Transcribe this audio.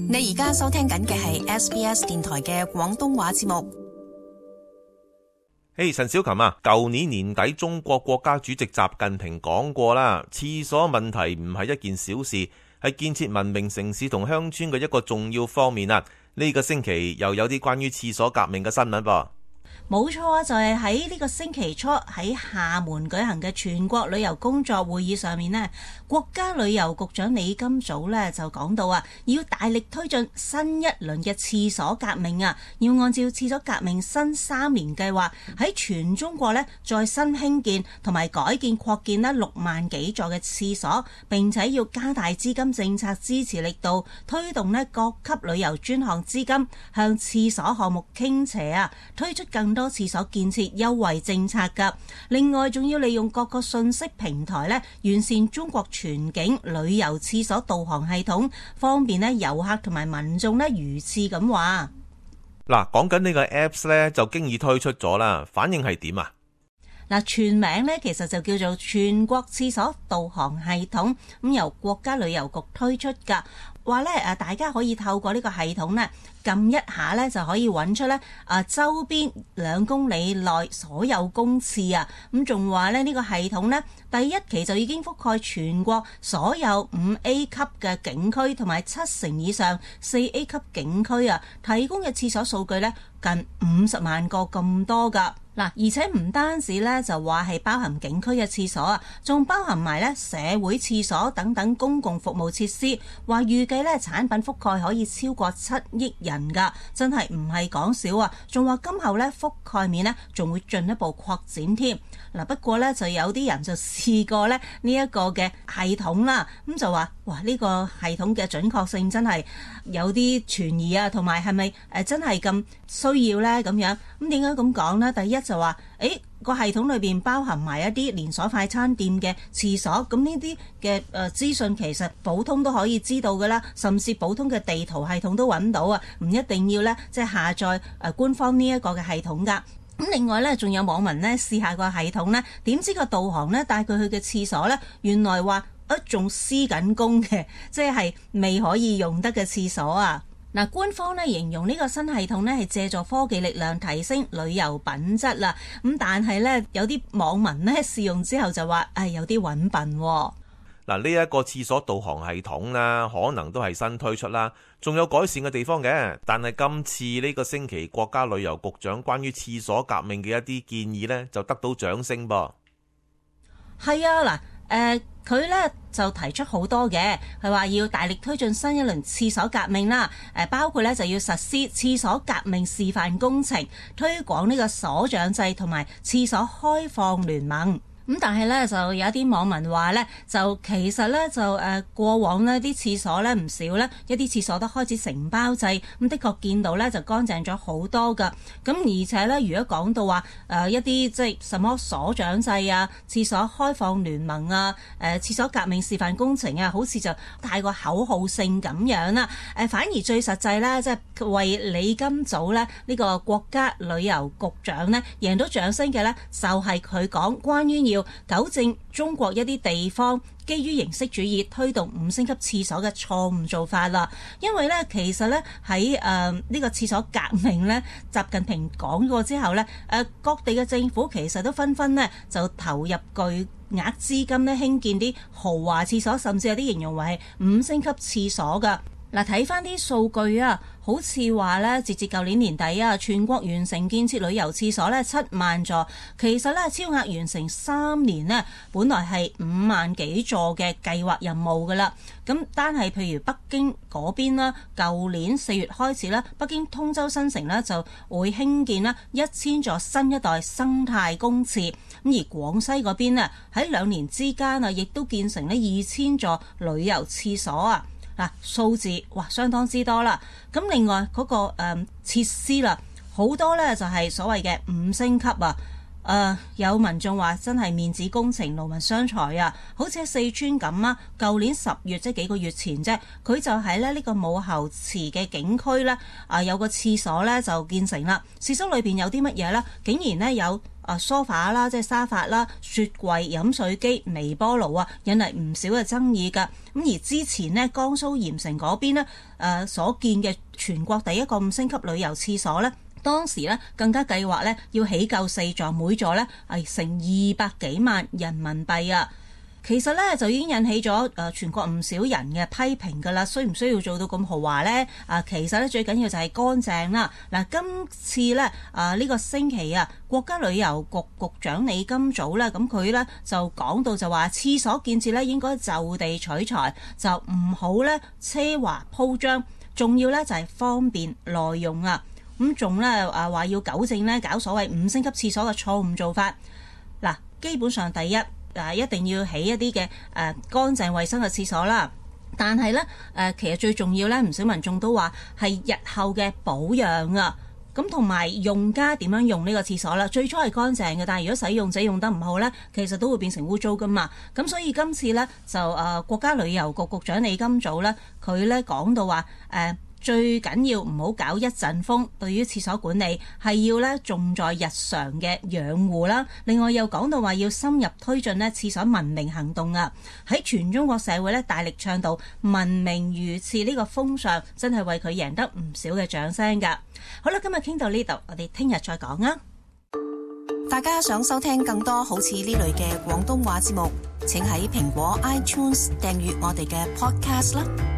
你而家收聽緊嘅係 SBS 電台嘅廣東話節目。 陳小琴啊，舊年年底中國國家主席習近平講過啦，廁所問題唔係一件小事，係建設文明城市同鄉村嘅一個重要方面啊。呢個星期又有啲關於廁所革命嘅新聞噃。 冇錯啊，就係喺呢個星期初喺廈門舉行嘅全國旅遊工作會議上面呢，國家旅遊局長李金祖呢就講到啊，要大力推進新一輪嘅廁所革命啊，要按照廁所革命新3年計劃喺全中國呢再新興建同埋改建擴建呢6萬幾座嘅廁所，並且要加大資金政策支持力度，推動呢各級旅遊專項資金向廁所項目傾斜啊，推出更多廁所建設優惠政策㗎。另外仲要利用各個信息平台呢，完善中國全景旅遊廁所導航系統，方便呢遊客同埋民眾呢如廁咁話。 嗱，講緊呢個 Apps 呢，就經已推出咗啦，反應係點啊？ 嗱，全名呢其實就叫做全國廁所導航系統，咁由國家旅遊局推出㗎。話咧大家可以透過呢個系統呢，撳一下呢就可以揾出呢周邊2公里內所有公廁啊。咁仲話呢個系統呢，第一期就已經覆蓋全國所有5A 級嘅景區同埋7成以上4A 級景區啊，提供嘅廁所數據呢，近50萬個咁多㗎。嗱，而且唔單止咧，就話係包含景區嘅廁所啊，仲包含埋咧社會廁所等等公共服務設施。話預計咧產品覆蓋可以超過7億人㗎，真係唔係講少啊！仲話今後咧覆蓋面咧仲會進一步擴展添。嗱，不過咧就有啲人就試過咧呢一個嘅系統啦，咁就話哇呢個系統嘅準確性真係有啲存疑啊，同埋係咪真係咁需要咧咁樣？咁點解咁講呢？第一就話個系統裏邊包含埋一啲連鎖快餐店嘅廁所，咁呢啲嘅資訊其實普通都可以知道㗎啦，甚至普通嘅地圖系統都揾到啊，唔一定要咧即係下載官方呢一個嘅系統㗎。咁另外咧，仲有網民咧試下個系統咧，點知個導航咧帶佢去嘅廁所咧，原來話仲施緊工嘅，即係未可以用得嘅廁所啊！嗱，官方咧形容呢個新系統咧係借助科技力量提升旅遊品質啦。咁但係咧有啲網民咧試用之後就話有啲揾笨喎。 嗱，呢一個廁所導航系統啦，可能都係新推出啦，仲有改善嘅地方嘅。但係今次呢個星期國家旅遊局長關於廁所革命嘅一啲建議呢，就得到掌聲噃。 係啊，嗱，佢呢就提出好多嘅，佢話要大力推進新一輪廁所革命啦。包括呢就要實施廁所革命示範工程，推廣呢個所長制同埋廁所開放聯盟。咁但係咧就有啲網民話咧，就其實咧就過往呢啲廁所咧唔少咧，一啲廁所都開始承包制，咁的確見到咧就乾淨咗好多噶。咁而且咧，如果講到話一啲即係什麼所長制啊、廁所開放聯盟啊、廁所革命示範工程啊，好似就太過口號性咁樣啦。反而最實際咧，即係為李金祖咧呢個國家旅遊局長咧贏到掌聲嘅咧，就係佢講關於要糾正中國一啲地方基於形式主義推動5星級廁所嘅錯誤做法啦。因為咧其實咧喺呢個廁所革命咧，習近平講過之後咧，各地嘅政府其實都紛紛咧就投入巨額資金咧興建啲豪華廁所，甚至有啲形容為係5星級廁所㗎。嗱，睇翻啲數據啊，好似話咧，截至舊年年底啊，全國完成建設旅遊廁所咧7萬座，其實咧超額完成3年呢，本來係5萬幾座嘅計劃任務噶啦。咁單係譬如北京嗰邊啦，舊年4月開始啦，北京通州新城呢就會興建啦1000座新一代生態公廁，咁而廣西嗰邊呢，喺2年之間啊，亦都建成呢2000座旅遊廁所啊。嗱，數字哇相當之多啦。咁另外嗰個設施啦，好多咧就係所謂嘅5星級啊。 有民眾話真係面子工程勞民傷財啊！好似喺四川咁啊，舊年10月即係幾個月前啫，佢就喺呢個武侯祠嘅景區呢，有個廁所呢就建成啦。廁所裏邊有啲乜嘢呢？竟然呢有梳化啦，即係沙發啦、雪櫃、飲水機、微波爐啊，引嚟唔少嘅爭議㗎。咁而之前呢，江蘇鹽城嗰邊呢，所建嘅全國第一個5星級旅遊廁所呢，當時呢更加計劃呢要起夠4座，每座呢係成200幾萬人民幣啊！其實咧就已經引起咗全國唔少人嘅批評㗎啦，需唔需要做到咁豪華呢？其實咧最緊要就係乾淨啦。嗱，今次咧呢個星期啊，國家旅遊局局長李金祖咧，咁佢咧就講到就話，廁所建設咧應該就地取材，就唔好咧奢華鋪張，重要咧就係方便耐用啊。咁仲咧話要糾正咧搞所謂5星級廁所嘅錯誤做法。嗱，基本上第一，一定要起一啲嘅乾淨衛生嘅廁所啦，但係咧其實最重要咧，唔少民眾都話係日後嘅保養啊，咁同埋用家點樣用呢個廁所啦？最初係乾淨嘅，但係如果使用者用得唔好咧，其實都會變成污糟噶嘛。咁所以今次咧就國家旅遊局局長李金祖咧，佢咧講到話最緊要唔好搞一陣風，對於廁所管理係要咧重在日常嘅養護啦。另外又講到話要深入推進咧廁所文明行動啊，喺全中國社會咧大力倡導文明如廁呢個風尚，真係為佢贏得唔少嘅掌聲㗎。好啦，今日傾到呢度，我哋聽日再講啊。 大家想收聽更多好似呢類嘅廣東話節目，請喺蘋果 iTunes 訂閱我哋嘅 podcast 啦。